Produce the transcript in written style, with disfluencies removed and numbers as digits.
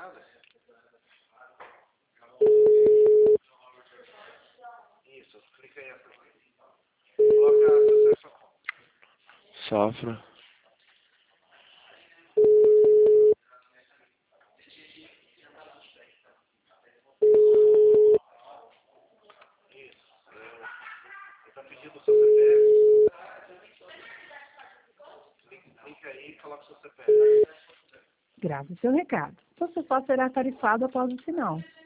nada. Isso, clica aí. Coloca acesso à conta. Safra. Isso. Ele está pedindo o seu CPF. Clica aí e coloca o seu CPF. Grave seu recado. Seu celular será tarifado após o sinal.